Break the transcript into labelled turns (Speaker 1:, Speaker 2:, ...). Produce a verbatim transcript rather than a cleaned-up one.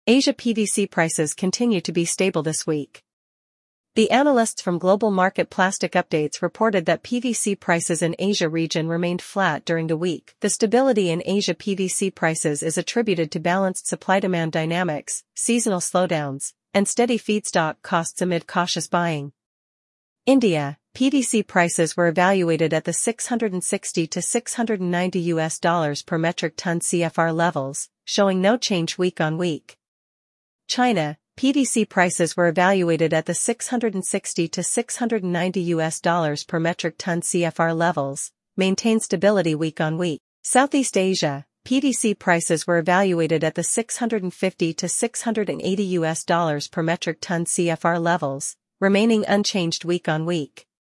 Speaker 1: Asia P V C prices continue to be stable this week. The analysts from Global Market Plastic Updates reported that P V C prices in Asia region remained flat during the week. The stability in Asia P V C prices is attributed to balanced supply-demand dynamics, seasonal slowdowns, and steady feedstock costs amid cautious buying. India, P V C prices were evaluated at the six hundred sixty to six hundred ninety U S dollars per metric ton C F R levels, showing no change week on week. China, P V C prices were evaluated at the six hundred sixty to six hundred ninety U S dollars per metric ton C F R levels, maintained stability week on week. Southeast Asia, P V C prices were evaluated at the six hundred fifty to six hundred eighty U S dollars per metric ton C F R levels, remaining unchanged week on week.